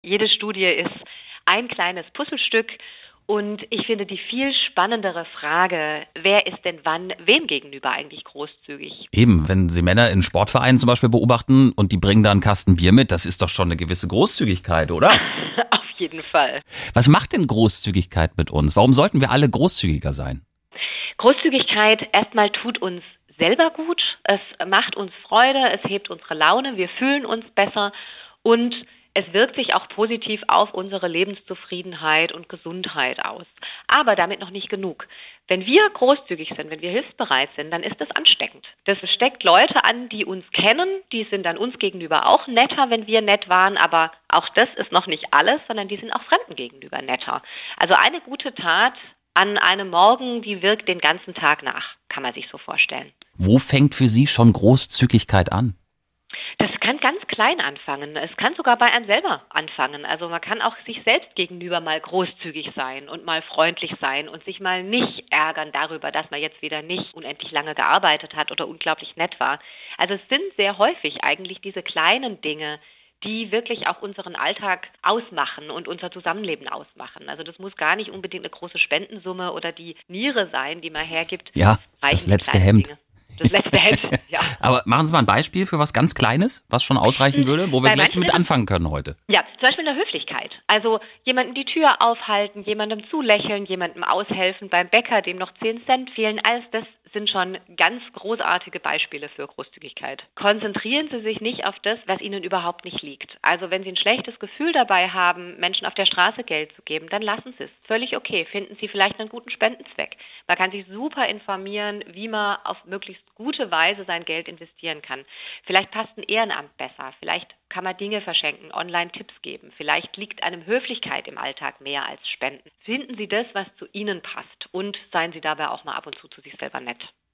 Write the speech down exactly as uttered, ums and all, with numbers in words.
Jede Studie ist ein kleines Puzzlestück und ich finde die viel spannendere Frage, wer ist denn wann wem gegenüber eigentlich großzügig? Eben, wenn Sie Männer in Sportvereinen zum Beispiel beobachten und die bringen da einen Kasten Bier mit, das ist doch schon eine gewisse Großzügigkeit, oder? Auf jeden Fall. Was macht denn Großzügigkeit mit uns? Warum sollten wir alle großzügiger sein? Großzügigkeit erstmal tut uns selber gut, es macht uns Freude, es hebt unsere Laune, wir fühlen uns besser und es wirkt sich auch positiv auf unsere Lebenszufriedenheit und Gesundheit aus. Aber damit noch nicht genug. Wenn wir großzügig sind, wenn wir hilfsbereit sind, dann ist das ansteckend. Das steckt Leute an, die uns kennen, die sind dann uns gegenüber auch netter, wenn wir nett waren, aber auch das ist noch nicht alles, sondern die sind auch Fremden gegenüber netter. Also eine gute Tat an einem Morgen, die wirkt den ganzen Tag nach, kann man sich so vorstellen. Wo fängt für Sie schon Großzügigkeit an? Das kann ganz klein anfangen. Es kann sogar bei einem selber anfangen. Also man kann auch sich selbst gegenüber mal großzügig sein und mal freundlich sein und sich mal nicht ärgern darüber, dass man jetzt wieder nicht unendlich lange gearbeitet hat oder unglaublich nett war. Also es sind sehr häufig eigentlich diese kleinen Dinge, die wirklich auch unseren Alltag ausmachen und unser Zusammenleben ausmachen. Also das muss gar nicht unbedingt eine große Spendensumme oder die Niere sein, die man hergibt. Ja, das letzte Hemd. Dinge. Das letzte Hemd, ja. Aber machen Sie mal ein Beispiel für was ganz Kleines, was schon ausreichen würde, wo wir Bei gleich mit manchen- anfangen können heute. Ja, zum Beispiel in der Höflichkeit. Also jemandem die Tür aufhalten, jemandem zulächeln, jemandem aushelfen beim Bäcker, dem noch zehn Cent fehlen. Alles das sind schon ganz großartige Beispiele für Großzügigkeit. Konzentrieren Sie sich nicht auf das, was Ihnen überhaupt nicht liegt. Also wenn Sie ein schlechtes Gefühl dabei haben, Menschen auf der Straße Geld zu geben, dann lassen Sie es. Völlig okay. Finden Sie vielleicht einen guten Spendenzweck. Man kann sich super informieren, wie man auf möglichst gute Weise sein Geld investieren kann. Vielleicht passt ein Ehrenamt besser. Vielleicht kann man Dinge verschenken, online Tipps geben. Vielleicht liegt einem Höflichkeit im Alltag mehr als Spenden. Finden Sie das, was zu Ihnen passt und seien Sie dabei auch mal ab und zu zu sich selber nett.